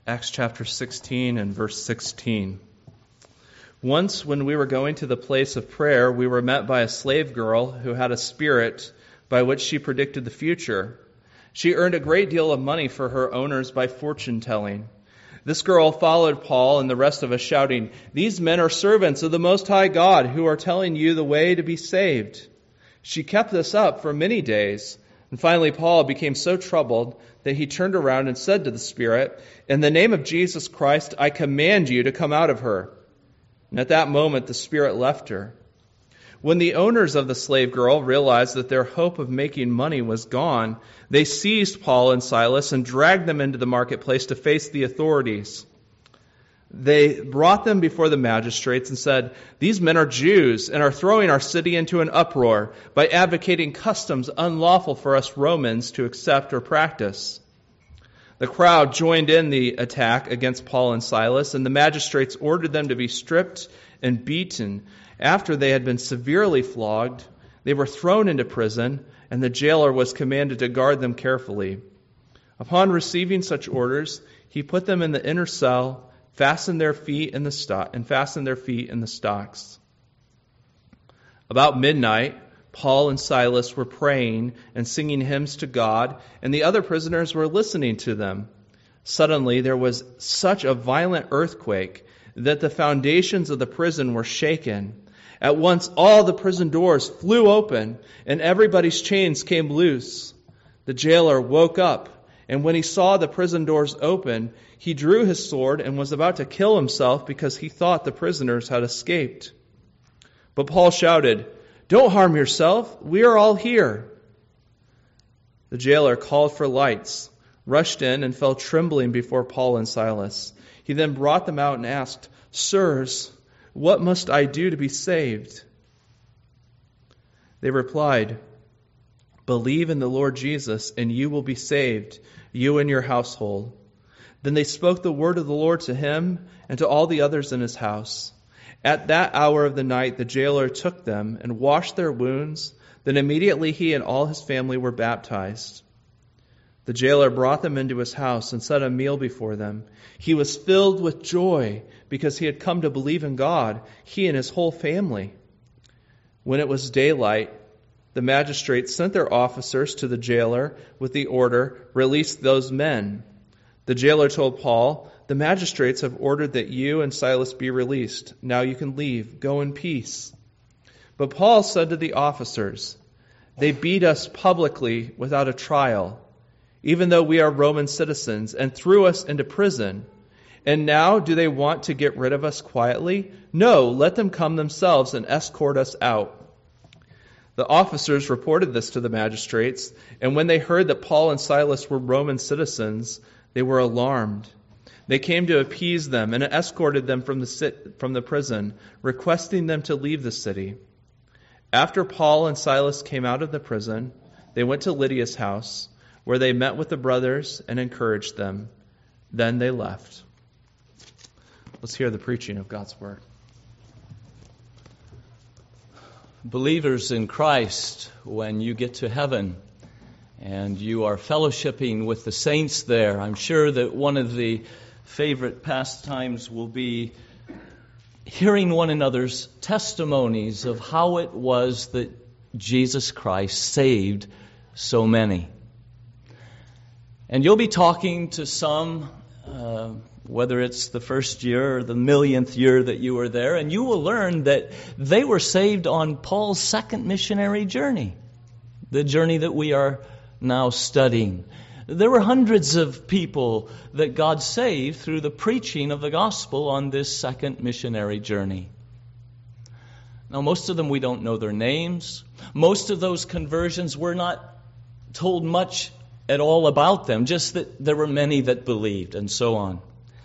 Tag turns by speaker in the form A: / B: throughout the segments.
A: Acts chapter 16 and verse 16. Once when we were going to the place of prayer, we were met by a slave girl who had a spirit by which she predicted the future. She earned a great deal of money for her owners by fortune telling. This girl followed Paul and the rest of us shouting, "These men are servants of the Most High God who are telling you the way to be saved." She kept this up for many days. And finally Paul became so troubled that he turned around and said to the spirit, "In the name of Jesus Christ, I command you to come out of her." And at that moment the spirit left her. When the owners of the slave girl realized that their hope of making money was gone, they seized Paul and Silas and dragged them into the marketplace to face the authorities. They brought them before the magistrates and said, "These men are Jews and are throwing our city into an uproar by advocating customs unlawful for us Romans to accept or practice." The crowd joined in the attack against Paul and Silas, and the magistrates ordered them to be stripped and beaten. After they had been severely flogged, they were thrown into prison, and the jailer was commanded to guard them carefully. Upon receiving such orders, he put them in the inner cell, fastened their feet in the stocks. About midnight, Paul and Silas were praying and singing hymns to God, and the other prisoners were listening to them. Suddenly there was such a violent earthquake that the foundations of the prison were shaken. At once all the prison doors flew open, and everybody's chains came loose. The jailer woke up, and when he saw the prison doors open, he drew his sword and was about to kill himself because he thought the prisoners had escaped. But Paul shouted, "Don't harm yourself. We are all here." The jailer called for lights, rushed in, and fell trembling before Paul and Silas. He then brought them out and asked, "Sirs, what must I do to be saved?" They replied, "Believe in the Lord Jesus, and you will be saved, you and your household." Then they spoke the word of the Lord to him and to all the others in his house. At that hour of the night, the jailer took them and washed their wounds. Then immediately he and all his family were baptized. The jailer brought them into his house and set a meal before them. He was filled with joy because he had come to believe in God, he and his whole family. When it was daylight, the magistrates sent their officers to the jailer with the order, "Release those men." The jailer told Paul, "The magistrates have ordered that you and Silas be released. Now you can leave. Go in peace." But Paul said to the officers, "They beat us publicly without a trial, even though we are Roman citizens, and threw us into prison. And now do they want to get rid of us quietly? No, let them come themselves and escort us out." The officers reported this to the magistrates, and when they heard that Paul and Silas were Roman citizens, they were alarmed. They came to appease them and escorted them from the prison, requesting them to leave the city. After Paul and Silas came out of the prison, they went to Lydia's house, where they met with the brothers and encouraged them. Then they left. Let's hear the preaching of God's word.
B: Believers in Christ, when you get to heaven and you are fellowshipping with the saints there, I'm sure that one of the favorite pastimes will be hearing one another's testimonies of how it was that Jesus Christ saved so many. And you'll be talking to some, whether it's the first year or the millionth year that you were there, and you will learn that they were saved on Paul's second missionary journey, the journey that we are now studying. There were hundreds of people that God saved through the preaching of the gospel on this second missionary journey. Now, most of them, we don't know their names. Most of those conversions, we're not told much at all about them, just that there were many that believed and so on.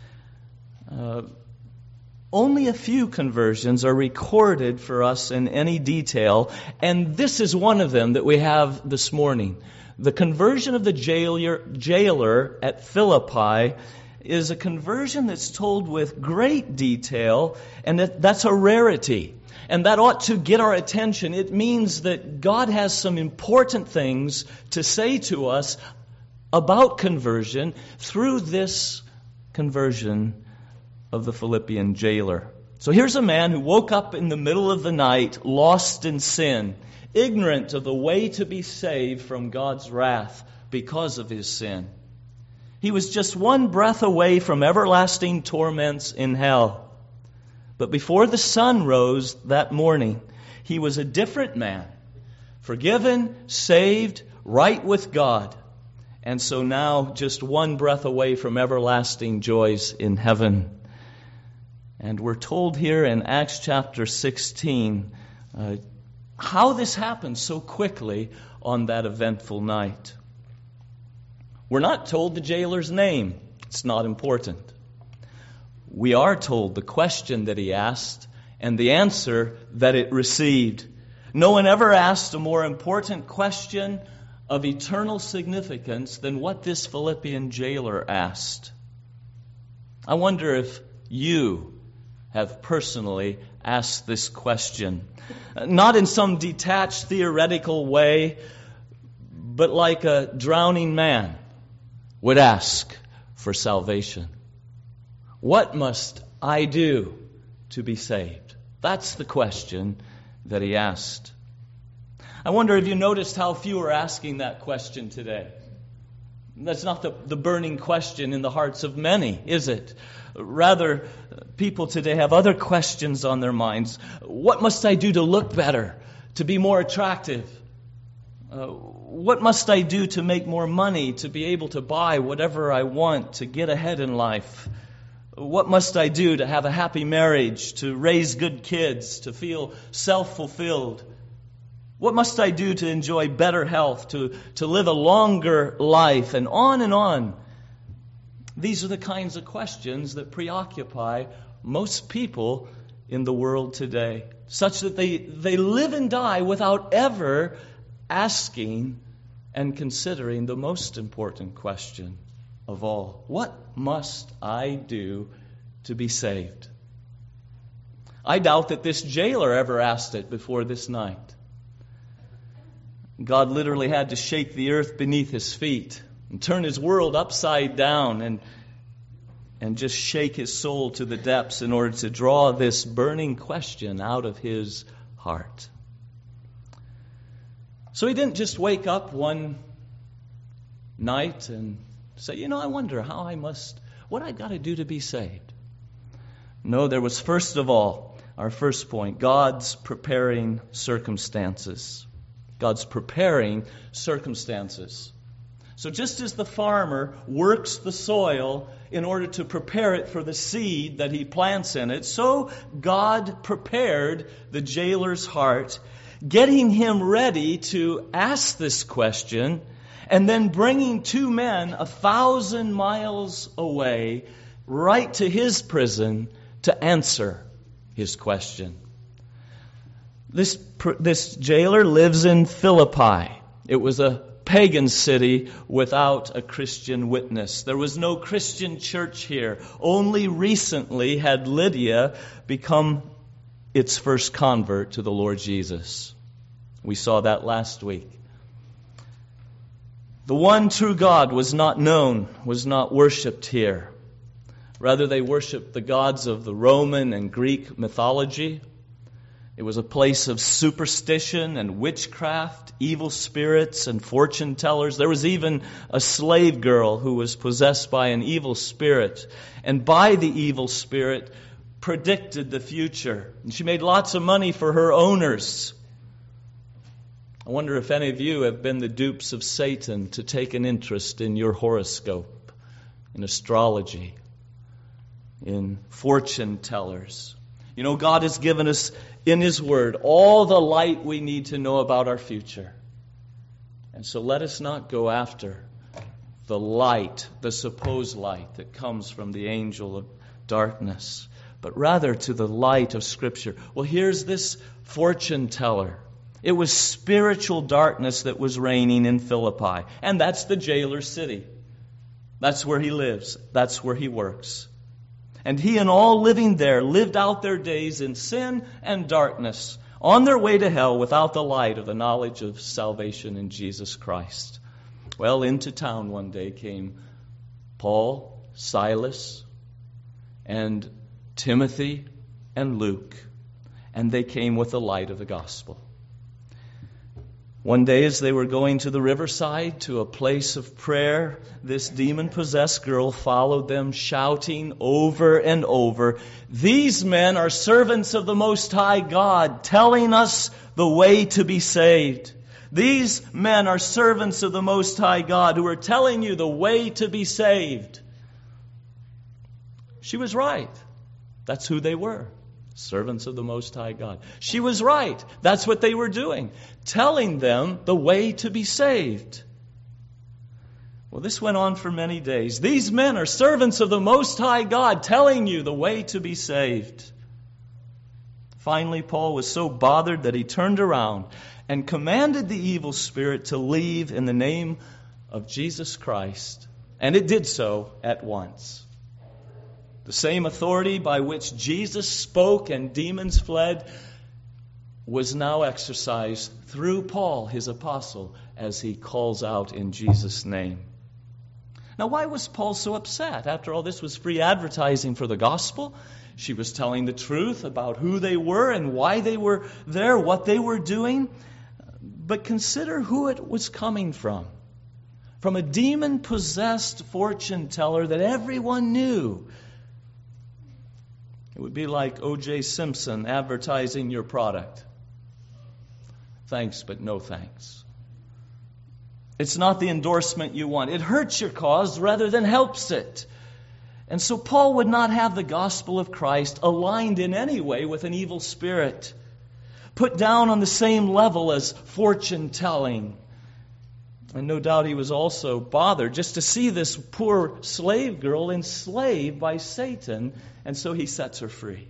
B: Only a few conversions are recorded for us in any detail, and this is one of them that we have this morning. The conversion of the jailer at Philippi is a conversion that's told with great detail, and that's a rarity. And that ought to get our attention. It means that God has some important things to say to us about conversion through this conversion of the Philippian jailer. So here's a man who woke up in the middle of the night, lost in sin, ignorant of the way to be saved from God's wrath because of his sin. He was just one breath away from everlasting torments in hell. But before the sun rose that morning, he was a different man, forgiven, saved, right with God. And so now just one breath away from everlasting joys in heaven. And we're told here in Acts chapter 16 how this happened so quickly on that eventful night. We're not told the jailer's name. It's not important. We are told the question that he asked and the answer that it received. No one ever asked a more important question of eternal significance than what this Philippian jailer asked. I wonder if you have personally asked this question. Not in some detached theoretical way, but like a drowning man would ask for salvation. What must I do to be saved? That's the question that he asked. I wonder if you noticed how few are asking that question today. That's not the burning question in the hearts of many, is it? Rather, people today have other questions on their minds. What must I do to look better, to be more attractive? What must I do to make more money, to be able to buy whatever I want, to get ahead in life? What must I do to have a happy marriage, to raise good kids, to feel self-fulfilled? What must I do to enjoy better health, to live a longer life, and on and on? These are the kinds of questions that preoccupy most people in the world today, such that they live and die without ever asking and considering the most important question of all. What must I do to be saved? I doubt that this jailer ever asked it before this night. God literally had to shake the earth beneath his feet and turn his world upside down and just shake his soul to the depths in order to draw this burning question out of his heart. So he didn't just wake up one night and say, I wonder what I got to do to be saved. No, there was first of all, our first point, God's preparing circumstances. God's preparing circumstances. So just as the farmer works the soil in order to prepare it for the seed that he plants in it, so God prepared the jailer's heart, getting him ready to ask this question, and then bringing two men 1,000 miles away right to his prison to answer his question. This jailer lives in Philippi. It was a pagan city without a Christian witness. There was no Christian church here. Only recently had Lydia become its first convert to the Lord Jesus. We saw that last week. The one true God was not known, was not worshipped here. Rather, they worshipped the gods of the Roman and Greek mythology. It was a place of superstition and witchcraft, evil spirits and fortune tellers. There was even a slave girl who was possessed by an evil spirit, and by the evil spirit predicted the future. And she made lots of money for her owners. I wonder if any of you have been the dupes of Satan to take an interest in your horoscope, in astrology, in fortune tellers. God has given us in His Word all the light we need to know about our future. And so let us not go after the light, the supposed light that comes from the angel of darkness, but rather to the light of Scripture. Well, here's this fortune teller. It was spiritual darkness that was reigning in Philippi. And that's the jailer's city. That's where he lives. That's where he works. And he and all living there lived out their days in sin and darkness, on their way to hell without the light of the knowledge of salvation in Jesus Christ. Well, into town one day came Paul Silas, and Timothy and Luke, and they came with the light of the gospel. One day as they were going to the riverside to a place of prayer, this demon-possessed girl followed them, shouting over and over, "These men are servants of the Most High God, telling us the way to be saved. These men are servants of the Most High God who are telling you the way to be saved." She was right. That's who they were. Servants of the Most High God. She was right. That's what they were doing. Telling them the way to be saved. Well, this went on for many days. These men are servants of the Most High God, telling you the way to be saved. Finally, Paul was so bothered that he turned around and commanded the evil spirit to leave in the name of Jesus Christ. And it did so at once. The same authority by which Jesus spoke and demons fled was now exercised through Paul, his apostle, as he calls out in Jesus' name. Now, why was Paul so upset? After all, this was free advertising for the gospel. She was telling the truth about who they were and why they were there, what they were doing. But consider who it was coming from. From a demon-possessed fortune teller that everyone knew. It would be like O.J. Simpson advertising your product. Thanks, but no thanks. It's not the endorsement you want. It hurts your cause rather than helps it. And so Paul would not have the gospel of Christ aligned in any way with an evil spirit, put down on the same level as fortune telling. And no doubt he was also bothered just to see this poor slave girl enslaved by Satan, and so he sets her free.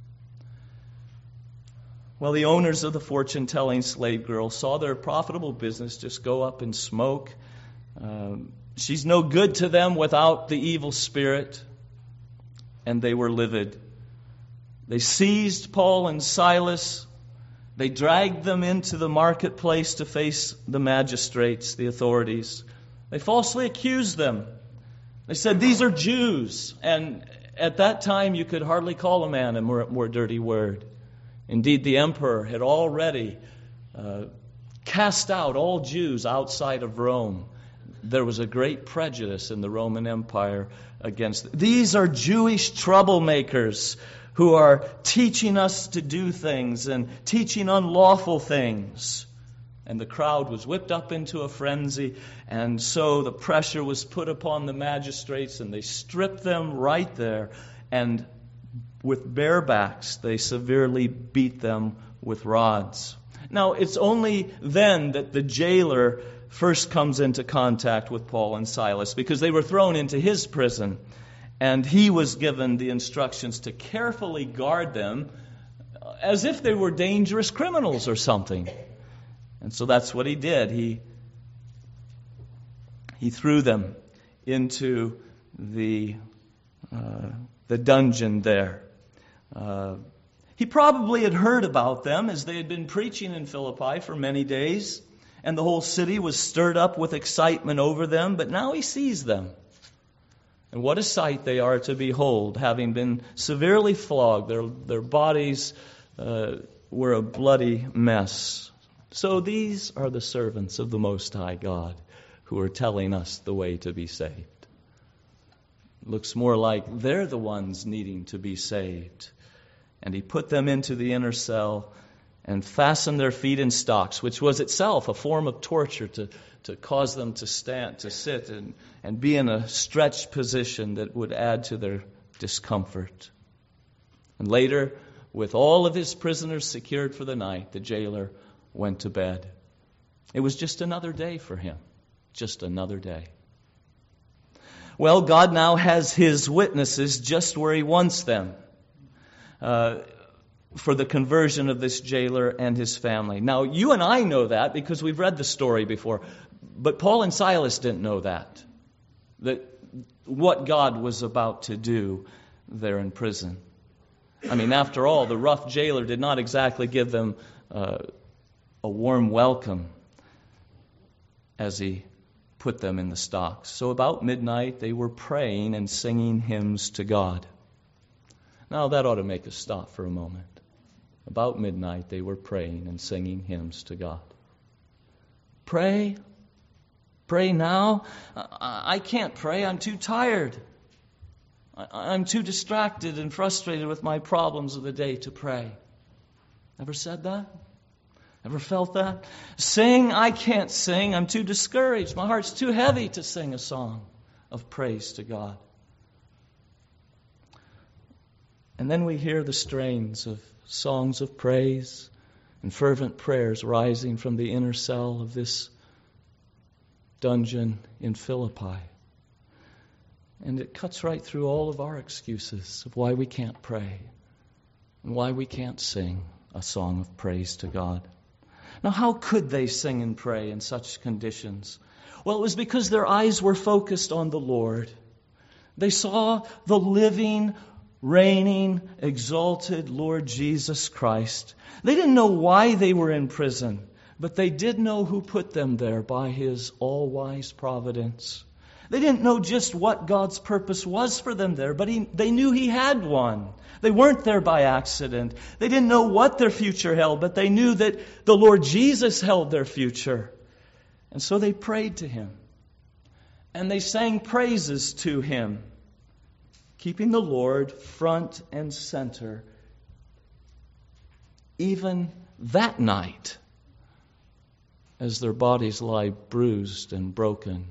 B: Well, the owners of the fortune-telling slave girl saw their profitable business just go up in smoke. She's no good to them without the evil spirit, and they were livid. They seized Paul and Silas. They dragged them into the marketplace to face the magistrates, the authorities. They falsely accused them. They said, "These are Jews." And at that time, you could hardly call a man a more dirty word. Indeed, the emperor had already cast out all Jews outside of Rome. There was a great prejudice in the Roman Empire against them. These are Jewish troublemakers who are teaching us to do things and teaching unlawful things. And the crowd was whipped up into a frenzy, and so the pressure was put upon the magistrates, and they stripped them right there, and with bare backs they severely beat them with rods. Now, it's only then that the jailer first comes into contact with Paul and Silas, because they were thrown into his prison. And he was given the instructions to carefully guard them as if they were dangerous criminals or something. And so that's what he did. He threw them into the dungeon there. He probably had heard about them as they had been preaching in Philippi for many days, and the whole city was stirred up with excitement over them, but now he sees them. And what a sight they are to behold, having been severely flogged. Their bodies were a bloody mess. So these are the servants of the Most High God who are telling us the way to be saved. It looks more like they're the ones needing to be saved. And he put them into the inner cell and fastened their feet in stocks, which was itself a form of torture to cause them to stand, to sit and be in a stretched position that would add to their discomfort. And later, with all of his prisoners secured for the night, the jailer went to bed. It was just another day for him. Just another day. Well, God now has his witnesses just where he wants them for the conversion of this jailer and his family. Now, you and I know that because we've read the story before. But Paul and Silas didn't know that what God was about to do there in prison. I mean, after all, the rough jailer did not exactly give them a warm welcome as he put them in the stocks. So about midnight, they were praying and singing hymns to God. Now that ought to make us stop for a moment. About midnight, they were praying and singing hymns to God. Pray? Pray now? I can't pray. I'm too tired. I'm too distracted and frustrated with my problems of the day to pray. Ever said that? Ever felt that? Sing? I can't sing. I'm too discouraged. My heart's too heavy to sing a song of praise to God. And then we hear the strains of songs of praise and fervent prayers rising from the inner cell of this dungeon in Philippi. And it cuts right through all of our excuses of why we can't pray and why we can't sing a song of praise to God. Now, how could they sing and pray in such conditions? Well, it was because their eyes were focused on the Lord. They saw the living, reigning, exalted Lord Jesus Christ. They didn't know why they were in prison, but they did know who put them there by His all-wise providence. They didn't know just what God's purpose was for them there, but they knew He had one. They weren't there by accident. They didn't know what their future held, but they knew that the Lord Jesus held their future. And so they prayed to Him. And they sang praises to Him, keeping the Lord front and center, even that night, as their bodies lie bruised and broken.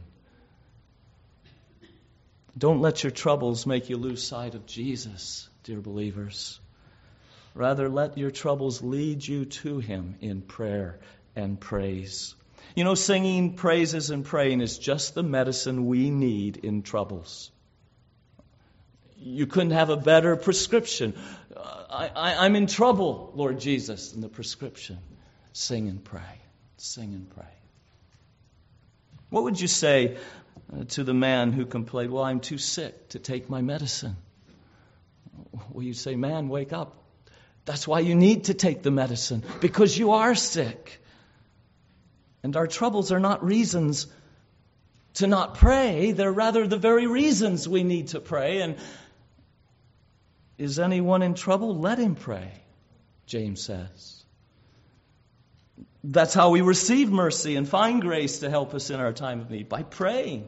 B: Don't let your troubles make you lose sight of Jesus, dear believers. Rather, let your troubles lead you to Him in prayer and praise. You know, singing praises and praying is just the medicine we need in troubles. You couldn't have a better prescription. I'm in trouble, Lord Jesus, in the prescription. Sing and pray. Sing and pray. What would you say to the man who complained, well, I'm too sick to take my medicine? Well, you say, man, wake up. That's why you need to take the medicine, because you are sick. And our troubles are not reasons to not pray. They're rather the very reasons we need to pray. And is anyone in trouble? Let him pray, James says. That's how we receive mercy and find grace to help us in our time of need, by praying.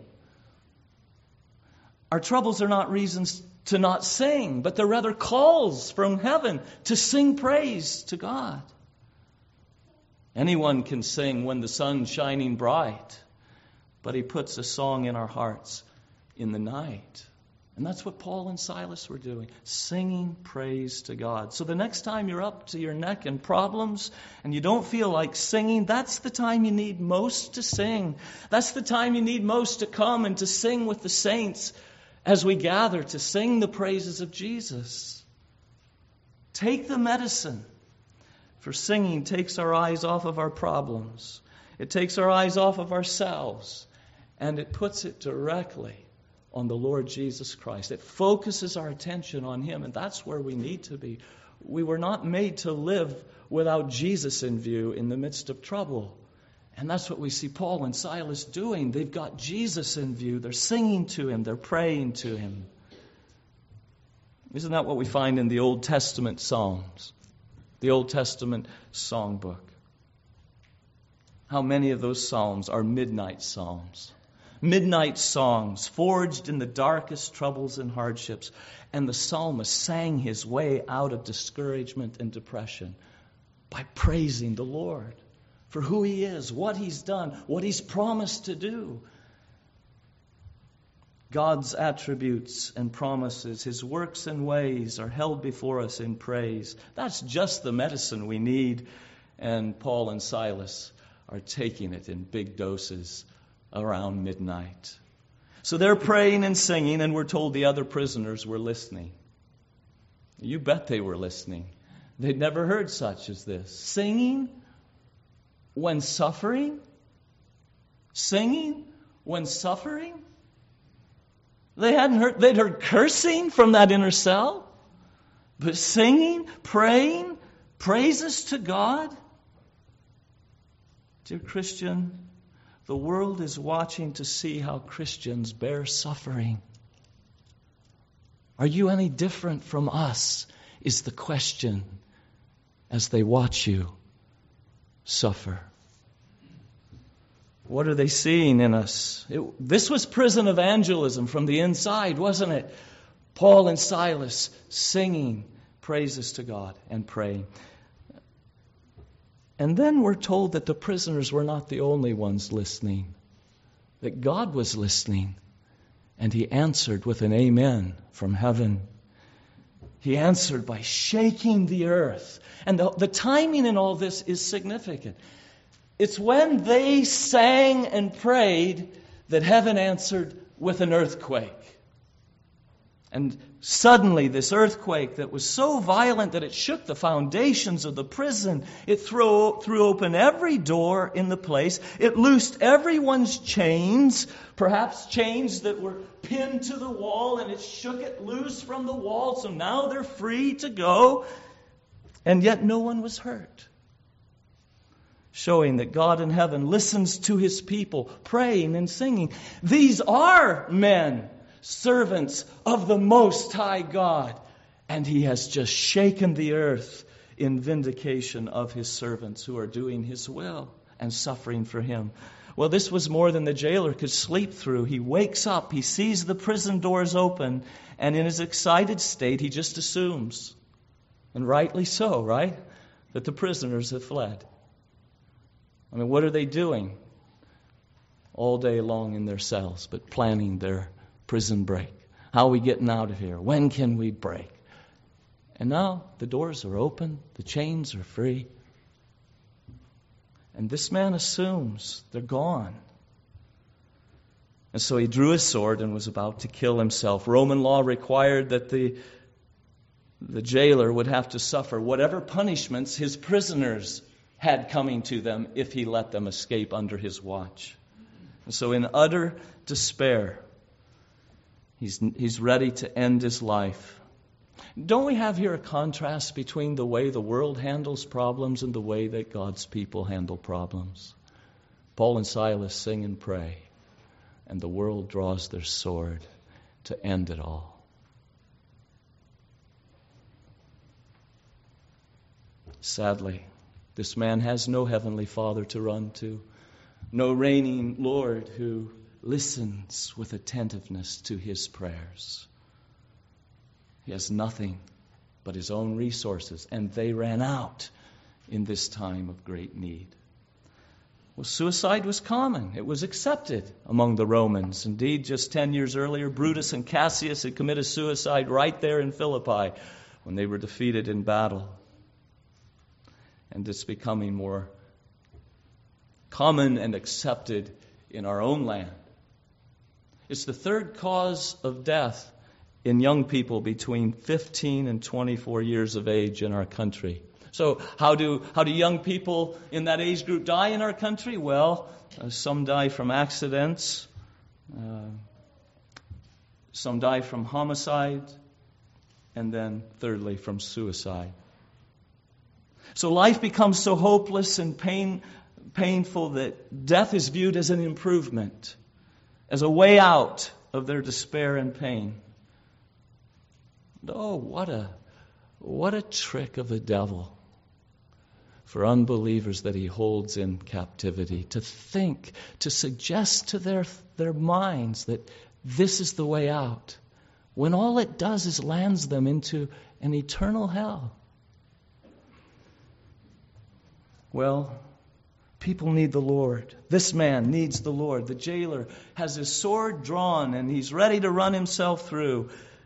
B: Our troubles are not reasons to not sing, but they're rather calls from heaven to sing praise to God. Anyone can sing when the sun's shining bright, but He puts a song in our hearts in the night. And that's what Paul and Silas were doing, singing praise to God. So the next time you're up to your neck in problems and you don't feel like singing, that's the time you need most to sing. That's the time you need most to come and to sing with the saints as we gather to sing the praises of Jesus. Take the medicine. For singing takes our eyes off of our problems. It takes our eyes off of ourselves. And it puts it directly on the Lord Jesus Christ. It focuses our attention on Him, and that's where we need to be. We were not made to live without Jesus in view in the midst of trouble. And that's what we see Paul and Silas doing. They've got Jesus in view. They're singing to Him. They're praying to Him. Isn't that what we find in the Old Testament Psalms? The Old Testament songbook. How many of those psalms are midnight psalms? Midnight songs forged in the darkest troubles and hardships. And the psalmist sang his way out of discouragement and depression by praising the Lord for who He is, what He's done, what He's promised to do. God's attributes and promises, His works and ways are held before us in praise. That's just the medicine we need. And Paul and Silas are taking it in big doses around midnight. So they're praying and singing, and we're told the other prisoners were listening. You bet they were listening. They'd never heard such as this. Singing when suffering? Singing when suffering? They'd heard cursing from that inner cell, but singing, praying, praises to God. Dear Christian, The world is watching to see how Christians bear suffering. Are you any different from us? Is the question as they watch you suffer. What are they seeing in us? This was prison evangelism from the inside, wasn't it? Paul and Silas singing praises to God and praying. And then we're told that the prisoners were not the only ones listening, that God was listening, and He answered with an amen from heaven. He answered by shaking the earth. And the timing in all this is significant. It's when they sang and prayed that heaven answered with an earthquake. And suddenly this earthquake that was so violent that it shook the foundations of the prison, it threw open every door in the place. It loosed everyone's chains, perhaps chains that were pinned to the wall, and it shook it loose from the wall. So now they're free to go. And yet no one was hurt. Showing that God in heaven listens to His people praying and singing. These are men, servants of the Most High God. And He has just shaken the earth in vindication of His servants who are doing His will and suffering for Him. Well, this was more than the jailer could sleep through. He wakes up, he sees the prison doors open, and in his excited state, he just assumes, and rightly so, right, that the prisoners have fled. I mean, what are they doing all day long in their cells, but planning their prison break? How are we getting out of here? When can we break? And now the doors are open, the chains are free. And this man assumes they're gone. And so he drew his sword and was about to kill himself. Roman law required that the jailer would have to suffer whatever punishments his prisoners had coming to them if he let them escape under his watch. And so in utter despair, he's ready to end his life. Don't we have here a contrast between the way the world handles problems and the way that God's people handle problems? Paul and Silas sing and pray, and the world draws their sword to end it all. Sadly, this man has no heavenly Father to run to, no reigning Lord who listens with attentiveness to his prayers. He has nothing but his own resources, and they ran out in this time of great need. Well, suicide was common. It was accepted among the Romans. Indeed, just 10 years earlier, Brutus and Cassius had committed suicide right there in Philippi when they were defeated in battle. And it's becoming more common and accepted in our own land. It's the third cause of death in young people between 15 and 24 years of age in our country. So how do young people in that age group die in our country? Well, some die from accidents. Some die from homicide. And then thirdly, from suicide. So life becomes so hopeless and painful that death is viewed as an improvement, as a way out of their despair and pain. Oh, what a trick of the devil for unbelievers that he holds in captivity, to think, to suggest to their minds that this is the way out, when all it does is lands them into an eternal hell. Well, people need the Lord. This man needs the Lord. The jailer has his sword drawn and he's ready to run himself through.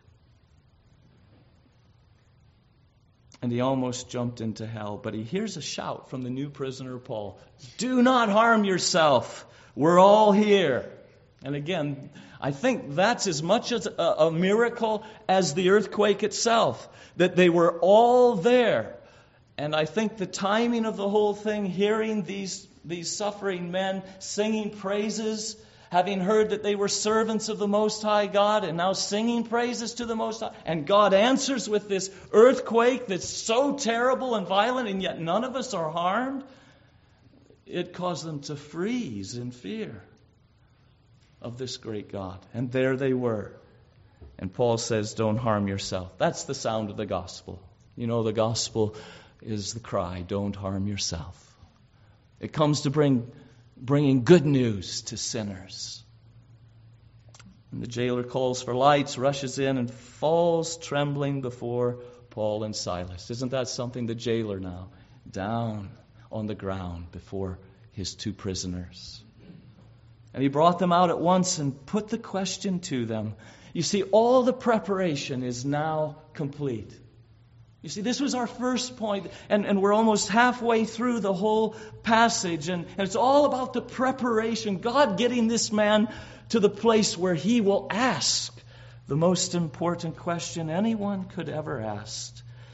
B: And he almost jumped into hell. But he hears a shout from the new prisoner, Paul. Do not harm yourself. We're all here. And again, I think that's as much as a miracle as the earthquake itself, that they were all there. And I think the timing of the whole thing, hearing these suffering men singing praises, having heard that they were servants of the Most High God, and now singing praises to the Most High, and God answers with this earthquake that's so terrible and violent, and yet none of us are harmed. It caused them to freeze in fear of this great God. And there they were. And Paul says, don't harm yourself. That's the sound of the gospel. You know, the gospel is the cry, don't harm yourself. It comes to bringing good news to sinners. And the jailer calls for lights, rushes in, and falls trembling before Paul and Silas. Isn't that something? The jailer now, down on the ground before his two prisoners. And he brought them out at once and put the question to them. You see, all the preparation is now complete. You see, this was our first point, and we're almost halfway through the whole passage, and it's all about the preparation, God getting this man to the place where he will ask the most important question anyone could ever ask.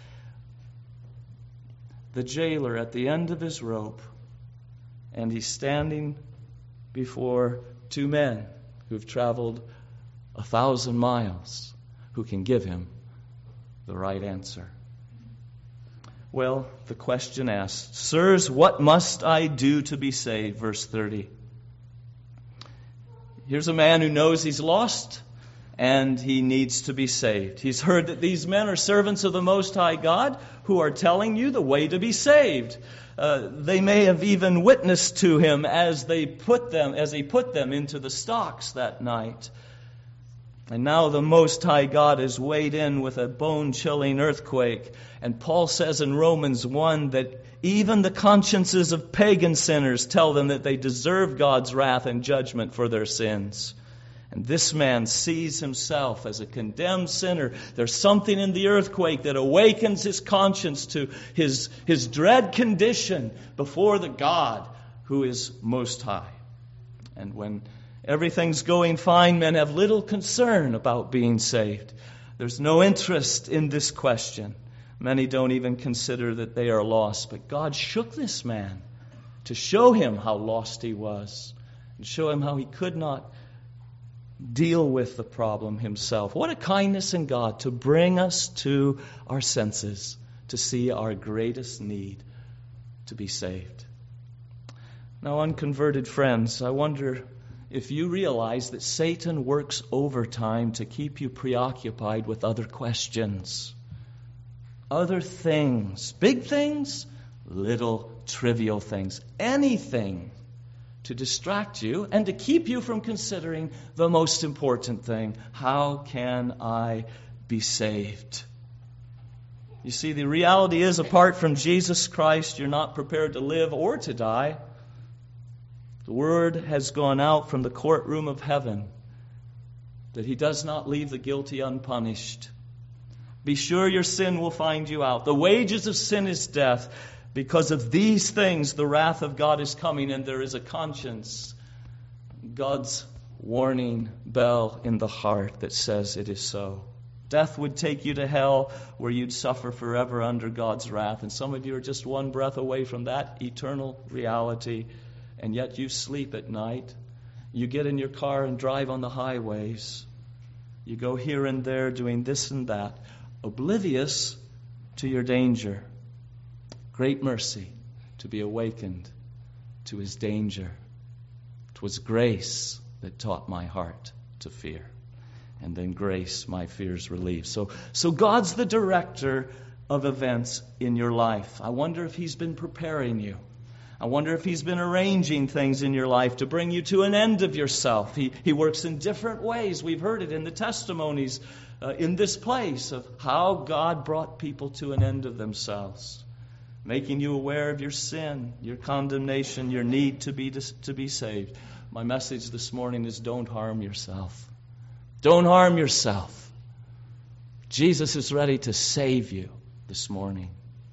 B: The jailer at the end of his rope, and he's standing before two men who've traveled 1,000 miles, who can give him the right answer. Well, the question asked, Sirs, what must I do to be saved? Verse 30. Here's a man who knows he's lost and he needs to be saved. He's heard that these men are servants of the Most High God who are telling you the way to be saved. They may have even witnessed to him as he put them into the stocks that night. And now the Most High God has weighed in with a bone-chilling earthquake. And Paul says in Romans 1 that even the consciences of pagan sinners tell them that they deserve God's wrath and judgment for their sins. And this man sees himself as a condemned sinner. There's something in the earthquake that awakens his conscience to his dread condition before the God who is Most High. And when everything's going fine, men have little concern about being saved. There's no interest in this question. Many don't even consider that they are lost. But God shook this man to show him how lost he was and show him how he could not deal with the problem himself. What a kindness in God to bring us to our senses, to see our greatest need to be saved. Now, unconverted friends, I wonder if you realize that Satan works overtime to keep you preoccupied with other questions, other things, big things, little trivial things, anything to distract you and to keep you from considering the most important thing. How can I be saved? You see, the reality is, apart from Jesus Christ, you're not prepared to live or to die. The word has gone out from the courtroom of heaven that he does not leave the guilty unpunished. Be sure your sin will find you out. The wages of sin is death. Because of these things, the wrath of God is coming, and there is a conscience, God's warning bell in the heart that says it is so. Death would take you to hell, where you'd suffer forever under God's wrath. And some of you are just one breath away from that eternal reality. And yet you sleep at night. You get in your car and drive on the highways. You go here and there doing this and that, oblivious to your danger. Great mercy to be awakened to his danger. 'Twas grace that taught my heart to fear. And then grace my fears relieved. So God's the director of events in your life. I wonder if he's been preparing you. I wonder if he's been arranging things in your life to bring you to an end of yourself. He works in different ways. We've heard it in the testimonies in this place of how God brought people to an end of themselves, making you aware of your sin, your condemnation, your need to be saved. My message this morning is don't harm yourself. Don't harm yourself. Jesus is ready to save you this morning.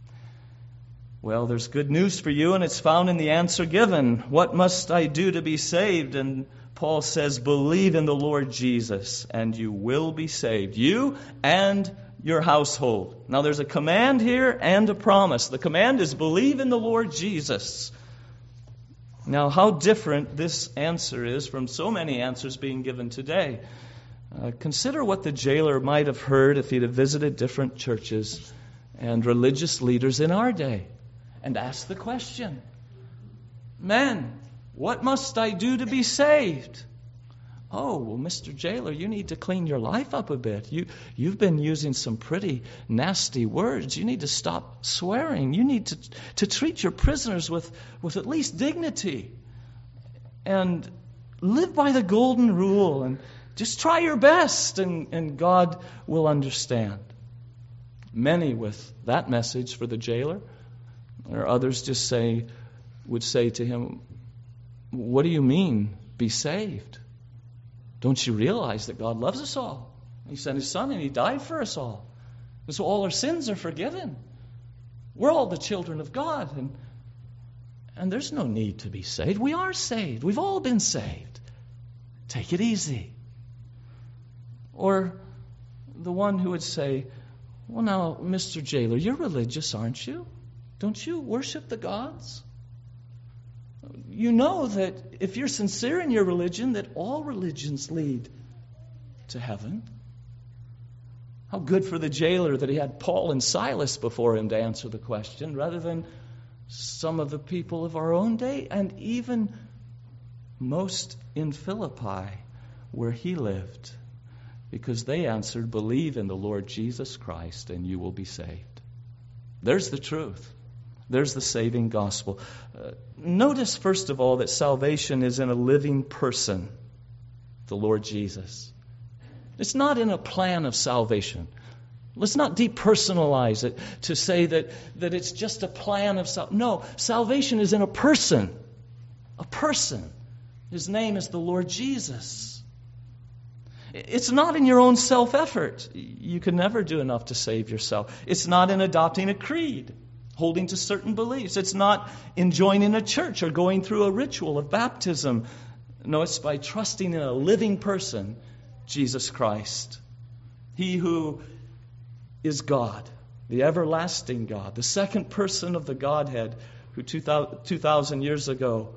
B: Well, there's good news for you, and it's found in the answer given. What must I do to be saved? And Paul says, believe in the Lord Jesus, and you will be saved. You and your household. Now, there's a command here and a promise. The command is believe in the Lord Jesus. Now, how different this answer is from so many answers being given today. Consider what the jailer might have heard if he'd have visited different churches and religious leaders in our day and asked the question, Men, what must I do to be saved? Oh, well, Mr. Jailer, you need to clean your life up a bit. You've been using some pretty nasty words. You need to stop swearing. You need to treat your prisoners with at least dignity. And live by the golden rule. And just try your best, and God will understand. Many with that message for the jailer, or others just would say to him, what do you mean, be saved? Don't you realize that God loves us all? He sent His Son and He died for us all. And so all our sins are forgiven. We're all the children of God. And there's no need to be saved. We are saved. We've all been saved. Take it easy. Or the one who would say, well, now, Mr. Jailer, you're religious, aren't you? Don't you worship the gods? You know that if you're sincere in your religion, that all religions lead to heaven. How good for the jailer that he had Paul and Silas before him to answer the question, rather than some of the people of our own day, and even most in Philippi, where he lived, because they answered, believe in the Lord Jesus Christ and you will be saved. There's the truth. There's the saving gospel. Notice, first of all, that salvation is in a living person, the Lord Jesus. It's not in a plan of salvation. Let's not depersonalize it to say that it's just a plan of salvation. No, salvation is in a person. A person. His name is the Lord Jesus. It's not in your own self-effort. You can never do enough to save yourself. It's not in adopting a creed, holding to certain beliefs. It's not in joining a church or going through a ritual of baptism. No, it's by trusting in a living person, Jesus Christ. He who is God, the everlasting God, the second person of the Godhead, who 2,000 years ago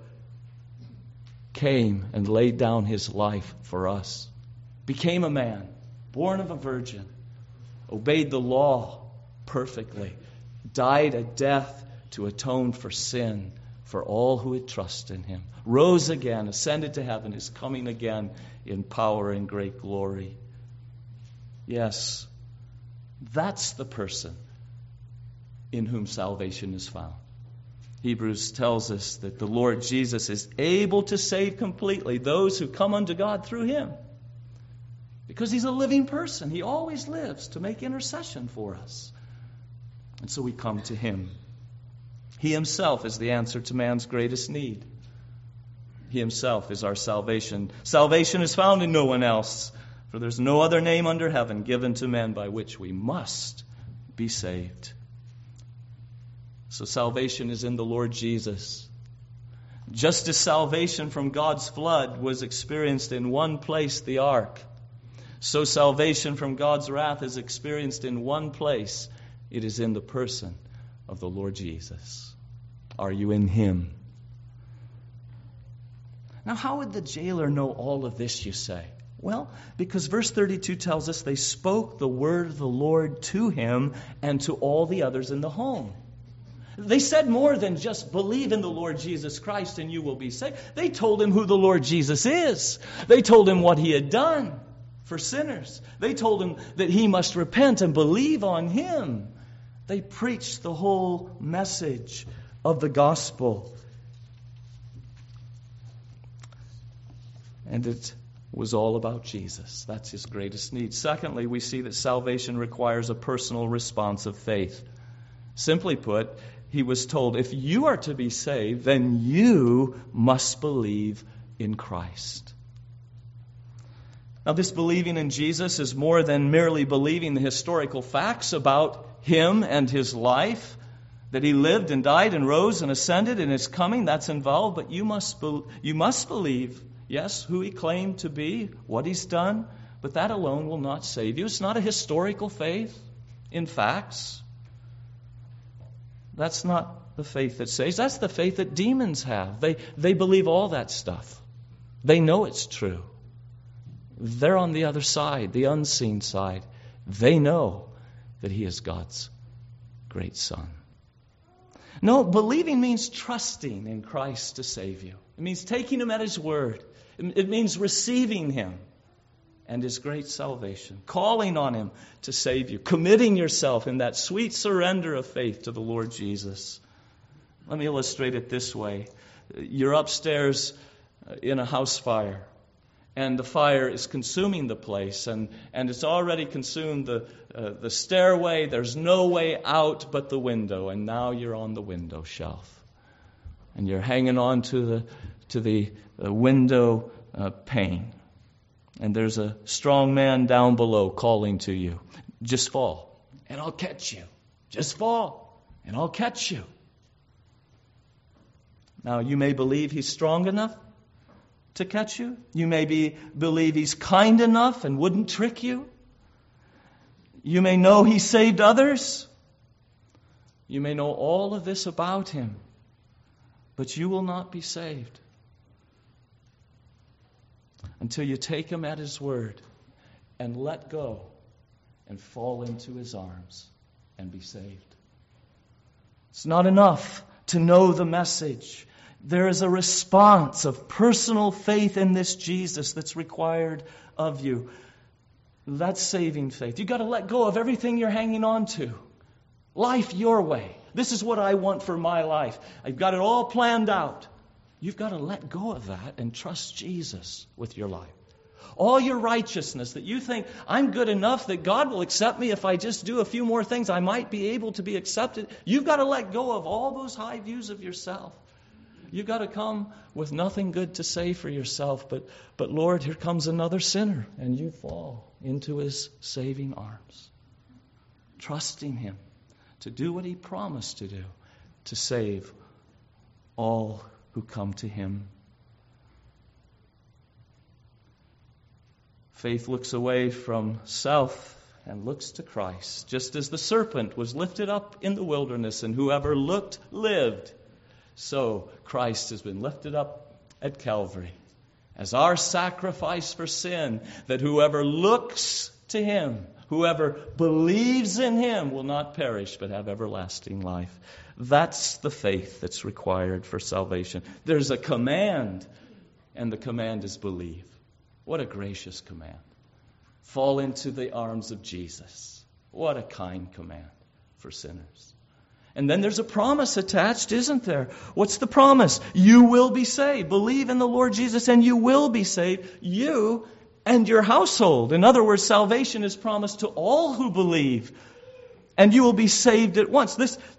B: came and laid down His life for us, became a man, born of a virgin, obeyed the law perfectly, died a death to atone for sin for all who would trust in Him, rose again, ascended to heaven, is coming again in power and great glory. Yes, that's the person in whom salvation is found. Hebrews tells us that the Lord Jesus is able to save completely those who come unto God through Him. Because He's a living person. He always lives to make intercession for us. And so we come to Him. He Himself is the answer to man's greatest need. He Himself is our salvation. Salvation is found in no one else, for there's no other name under heaven given to men by which we must be saved. So salvation is in the Lord Jesus. Just as salvation from God's flood was experienced in one place, the ark, so salvation from God's wrath is experienced in one place. It is in the person of the Lord Jesus. Are you in Him? Now, how would the jailer know all of this, you say? Well, because verse 32 tells us they spoke the word of the Lord to him and to all the others in the home. They said more than just believe in the Lord Jesus Christ and you will be saved. They told him who the Lord Jesus is. They told him what He had done for sinners. They told him that he must repent and believe on Him. They preached the whole message of the gospel. And it was all about Jesus. That's his greatest need. Secondly, we see that salvation requires a personal response of faith. Simply put, he was told, if you are to be saved, then you must believe in Christ. Now, this believing in Jesus is more than merely believing the historical facts about Him and His life, that He lived and died and rose and ascended and is coming. That's involved, but you must believe, yes, who He claimed to be, what He's done, but that alone will not save you. It's not a historical faith in facts. That's not the faith that saves. That's the faith that demons have. They believe all that stuff. They know it's true. They're on the other side, the unseen side. They know that He is God's great Son. No, believing means trusting in Christ to save you. It means taking Him at His word. It means receiving Him and His great salvation, calling on Him to save you, committing yourself in that sweet surrender of faith to the Lord Jesus. Let me illustrate it this way. You're upstairs in a house fire, and the fire is consuming the place, and it's already consumed the stairway. There's no way out but the window, and now you're on the window shelf, and you're hanging on to the window pane, and there's a strong man down below calling to you, just fall, and I'll catch you. Just fall, and I'll catch you. Now, you may believe he's strong enough to catch you. You may believe he's kind enough and wouldn't trick you. You may know he saved others. You may know all of this about him, but you will not be saved until you take him at his word and let go and fall into his arms and be saved. It's not enough to know the message. There is a response of personal faith in this Jesus that's required of you. That's saving faith. You've got to let go of everything you're hanging on to. Life your way. This is what I want for my life. I've got it all planned out. You've got to let go of that and trust Jesus with your life. All your righteousness that you think, I'm good enough that God will accept me if I just do a few more things, I might be able to be accepted. You've got to let go of all those high views of yourself. You've got to come with nothing good to say for yourself, but Lord, here comes another sinner, and you fall into his saving arms, trusting him to do what he promised to do, to save all who come to him. Faith looks away from self and looks to Christ, just as the serpent was lifted up in the wilderness, and whoever looked lived. So Christ has been lifted up at Calvary as our sacrifice for sin, that whoever looks to him, whoever believes in him, will not perish but have everlasting life. That's the faith that's required for salvation. There's a command, and the command is believe. What a gracious command. Fall into the arms of Jesus. What a kind command for sinners. And then there's a promise attached, isn't there? What's the promise? You will be saved. Believe in the Lord Jesus and you will be saved. You and your household. In other words, salvation is promised to all who believe. And you will be saved at once.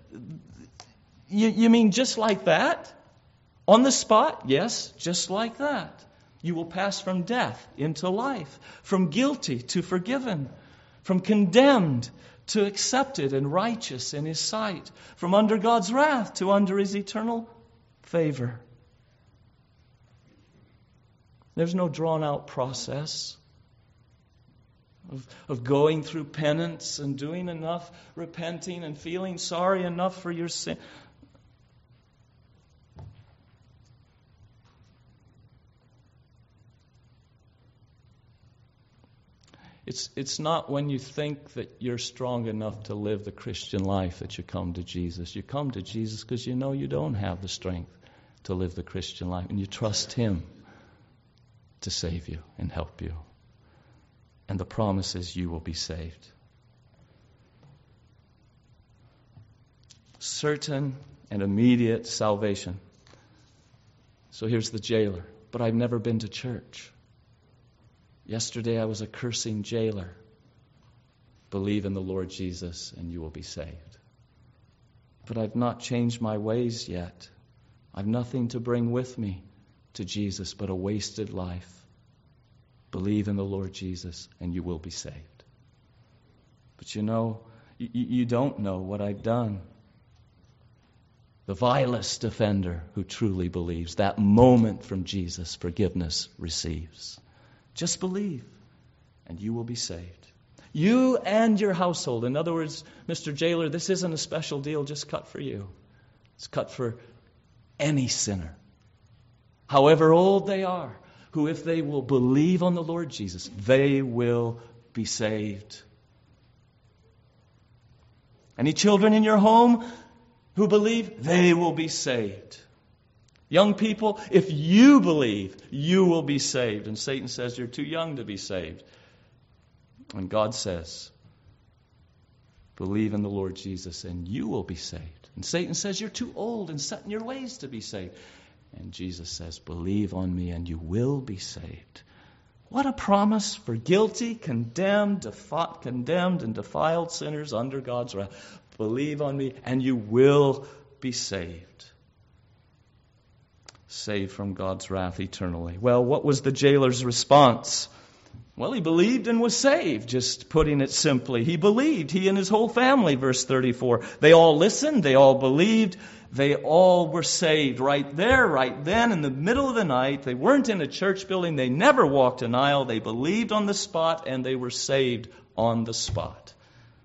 B: You mean just like that? On the spot? Yes, just like that. You will pass from death into life, from guilty to forgiven, from condemned to accepted and righteous in his sight, from under God's wrath to under his eternal favor. There's no drawn-out process of going through penance and doing enough, repenting and feeling sorry enough for your sin. It's not when you think that you're strong enough to live the Christian life that you come to Jesus. You come to Jesus because you know you don't have the strength to live the Christian life, and you trust him to save you and help you. And the promise is you will be saved. Certain and immediate salvation. So here's the jailer. But I've never been to church. Yesterday I was a cursing jailer. Believe in the Lord Jesus and you will be saved. But I've not changed my ways yet. I've nothing to bring with me to Jesus but a wasted life. Believe in the Lord Jesus and you will be saved. But you know, you don't know what I've done. The vilest offender who truly believes, that moment from Jesus, forgiveness receives. Just believe, and you will be saved. You and your household. In other words, Mr. Jailer, this isn't a special deal just cut for you. It's cut for any sinner, however old they are, who if they will believe on the Lord Jesus, they will be saved. Any children in your home? who believe, they will be saved. Young people, if you believe, you will be saved. And Satan says you're too young to be saved. And God says, believe in the Lord Jesus and you will be saved. And Satan says you're too old and set in your ways to be saved. And Jesus says, believe on me and you will be saved. What a promise for guilty, condemned and defiled sinners under God's wrath. Believe on me and you will be saved. Saved from God's wrath eternally. Well, what was the jailer's response? Well, he believed and was saved, just putting it simply. He believed, he and his whole family, verse 34. They all listened, they all believed, they all were saved right there, right then, in the middle of the night. They weren't in a church building, they never walked an aisle. They believed on the spot and they were saved on the spot.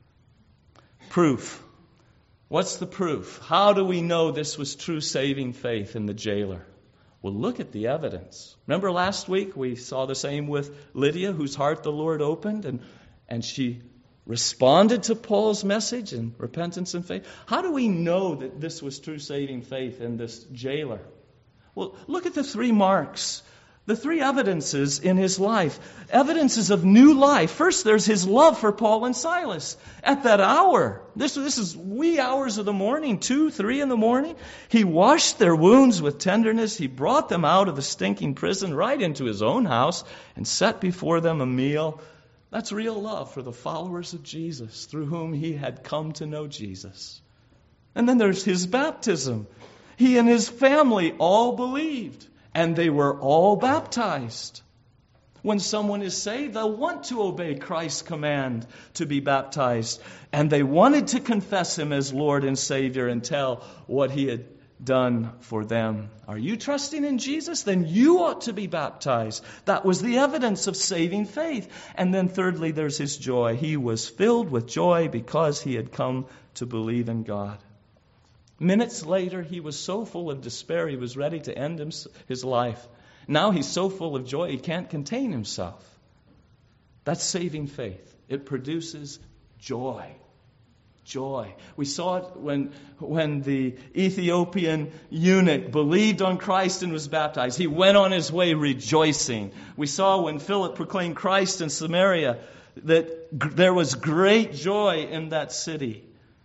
B: Proof. What's the proof? How do we know this was true saving faith in the jailer? Well, look at the evidence. Remember last week we saw the same with Lydia, whose heart the Lord opened, and she responded to Paul's message in repentance and faith. How do we know that this was true saving faith in this jailer? Well, look at the three marks. The three evidences in his life. Evidences of new life. First, there's his love for Paul and Silas. At that hour, this is wee hours of the morning, 2, 3 in the morning, he washed their wounds with tenderness. He brought them out of the stinking prison right into his own house and set before them a meal. That's real love for the followers of Jesus, through whom he had come to know Jesus. And then there's his baptism. He and his family all believed. And they were all baptized. When someone is saved, they'll want to obey Christ's command to be baptized. And they wanted to confess him as Lord and Savior and tell what he had done for them. Are you trusting in Jesus? Then you ought to be baptized. That was the evidence of saving faith. And then thirdly, there's his joy. He was filled with joy because he had come to believe in God. Minutes later, he was so full of despair, he was ready to end his life. Now he's so full of joy, he can't contain himself. That's saving faith. It produces joy. Joy. We saw it when the Ethiopian eunuch believed on Christ and was baptized. He went on his way rejoicing. We saw when Philip proclaimed Christ in Samaria that there was great joy in that city.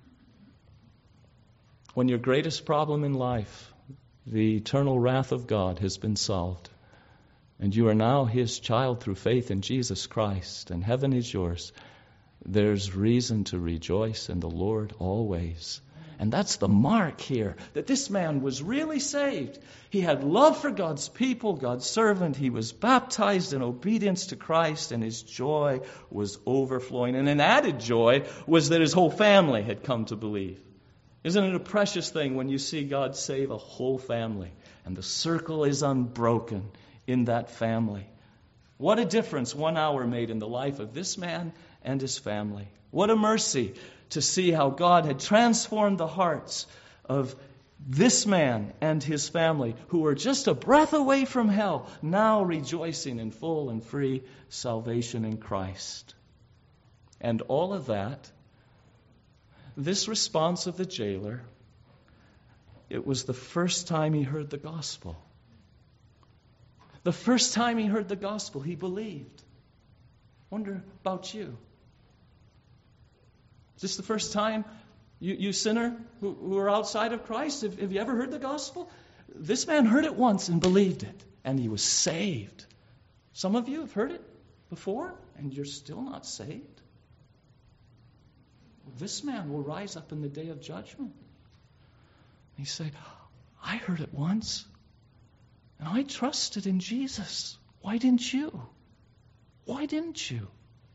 B: When your greatest problem in life, the eternal wrath of God, has been solved, and you are now his child through faith in Jesus Christ, and heaven is yours, there's reason to rejoice in the Lord always. And that's the mark here, that this man was really saved. He had love for God's people, God's servant. He was baptized in obedience to Christ, and his joy was overflowing. And an added joy was that his whole family had come to believe. Isn't it a precious thing when you see God save a whole family and the circle is unbroken in that family? What a difference 1 hour made in the life of this man and his family. What a mercy to see how God had transformed the hearts of this man and his family, who were just a breath away from hell, now rejoicing in full and free salvation in Christ. And all of that, this response of the jailer, it was the first time he heard the gospel. The first time he heard the gospel, he believed. Wonder about you. Is this the first time, you sinner who are outside of Christ, have you ever heard the gospel? This man heard it once and believed it, and he was saved. Some of you have heard it before, and you're still not saved. This man will rise up in the day of judgment. He say, I heard it once, and I trusted in Jesus. Why didn't you? Why didn't you?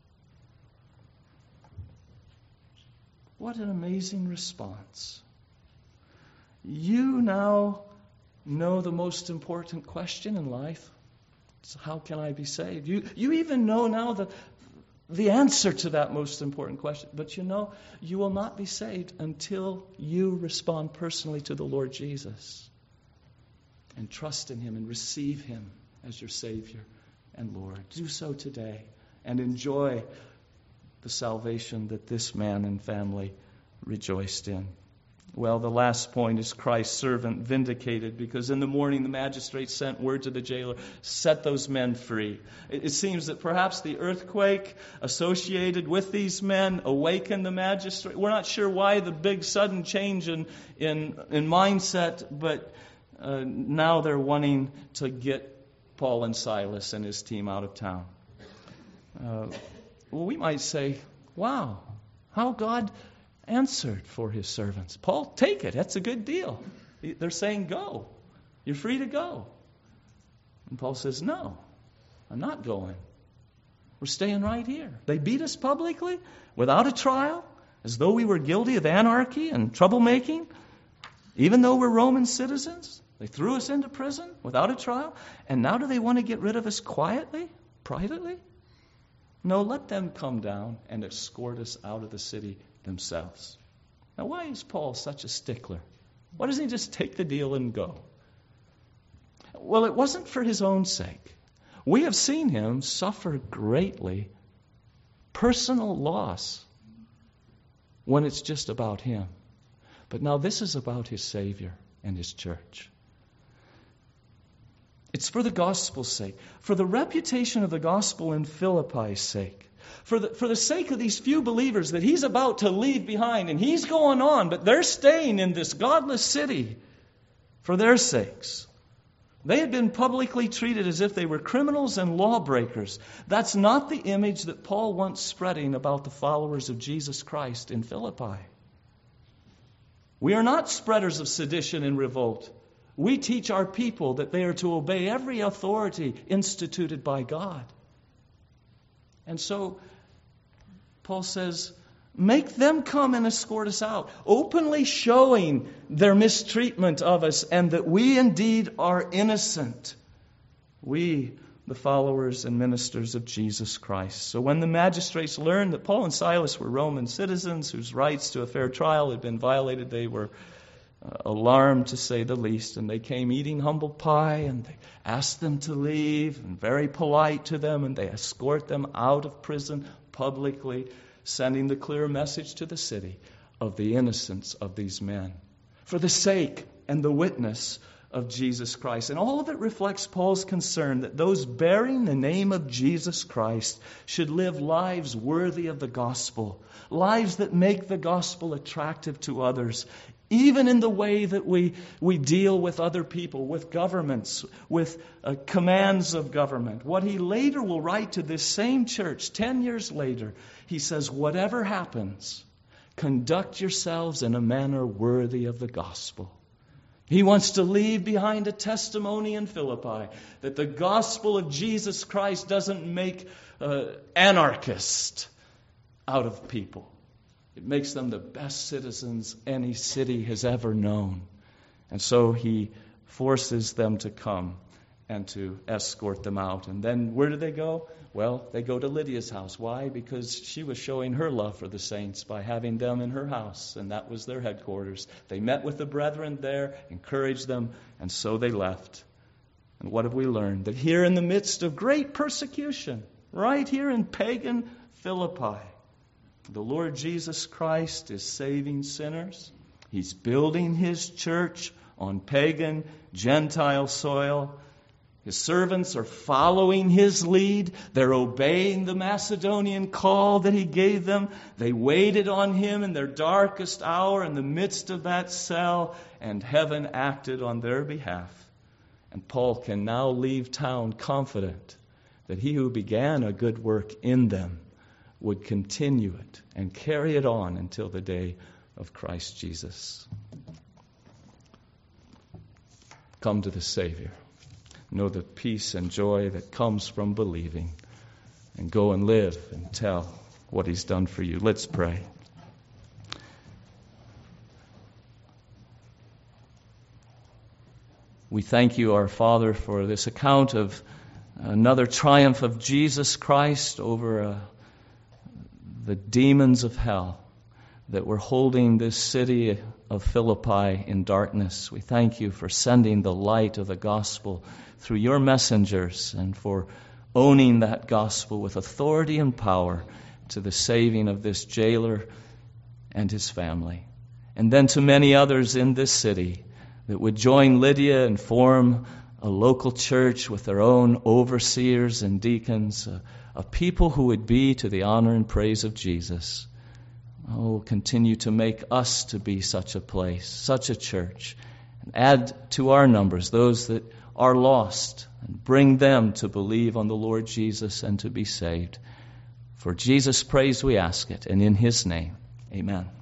B: What an amazing response. You now know the most important question in life. So how can I be saved? You even know now the answer to that most important question. But you know, you will not be saved until you respond personally to the Lord Jesus and trust in him and receive him as your Savior and Lord. Do so today and enjoy the salvation that this man and family rejoiced in. Well, the last point is Christ's servant vindicated, because in the morning the magistrate sent word to the jailer, set those men free. It seems that perhaps the earthquake associated with these men awakened the magistrate. We're not sure why the big sudden change in mindset, but now they're wanting to get Paul and Silas and his team out of town. Well, we might say, wow, how God answered for his servants. Paul, take it. That's a good deal. They're saying, go. You're free to go. And Paul says, no, I'm not going. We're staying right here. They beat us publicly without a trial, as though we were guilty of anarchy and troublemaking, even though we're Roman citizens. They threw us into prison without a trial. And now do they want to get rid of us quietly, privately? No, let them come down and escort us out of the city themselves. Now, why is Paul such a stickler? Why doesn't he just take the deal and go? Well, it wasn't for his own sake. We have seen him suffer greatly personal loss when it's just about him. But now this is about his Savior and his church. It's for the gospel's sake, for the reputation of the gospel in Philippi's sake, for the sake of these few believers that he's about to leave behind, and he's going on, but they're staying in this godless city for their sakes. They had been publicly treated as if they were criminals and lawbreakers. That's not the image that Paul wants spreading about the followers of Jesus Christ in Philippi. We are not spreaders of sedition and revolt. We teach our people that they are to obey every authority instituted by God. And so, Paul says, make them come and escort us out, openly showing their mistreatment of us and that we indeed are innocent. We, the followers and ministers of Jesus Christ. So when the magistrates learned that Paul and Silas were Roman citizens whose rights to a fair trial had been violated, they were alarmed, to say the least, and they came eating humble pie, and they asked them to leave, and very polite to them, and they escort them out of prison publicly, sending the clear message to the city of the innocence of these men, for the sake and the witness of Jesus Christ. And all of it reflects Paul's concern that those bearing the name of Jesus Christ should live lives worthy of the gospel, lives that make the gospel attractive to others, even in the way that we deal with other people, with governments, with commands of government. What he later will write to this same church 10 years later, he says, whatever happens, conduct yourselves in a manner worthy of the gospel. He wants to leave behind a testimony in Philippi that the gospel of Jesus Christ doesn't make anarchists out of people. It makes them the best citizens any city has ever known. And so he forces them to come and to escort them out. And then where do they go? Well, they go to Lydia's house. Why? Because she was showing her love for the saints by having them in her house, and that was their headquarters. They met with the brethren there, encouraged them, and so they left. And what have we learned? That here in the midst of great persecution, right here in pagan Philippi, the Lord Jesus Christ is saving sinners. He's building His church on pagan, Gentile soil. His servants are following His lead. They're obeying the Macedonian call that He gave them. They waited on Him in their darkest hour in the midst of that cell, and heaven acted on their behalf. And Paul can now leave town confident that He who began a good work in them would continue it and carry it on until the day of Christ Jesus. Come to the Savior. Know the peace and joy that comes from believing, and go and live and tell what He's done for you. Let's pray. We thank You, our Father, for this account of another triumph of Jesus Christ over the demons of hell that were holding this city of Philippi in darkness. We thank You for sending the light of the gospel through Your messengers, and for owning that gospel with authority and power to the saving of this jailer and his family. and then to many others in this city that would join Lydia and form a local church with their own overseers and deacons, a people who would be to the honor and praise of Jesus. Oh, continue to make us to be such a place, such a church, and add to our numbers those that are lost, and bring them to believe on the Lord Jesus and to be saved. For Jesus' praise we ask it, and in His name, amen.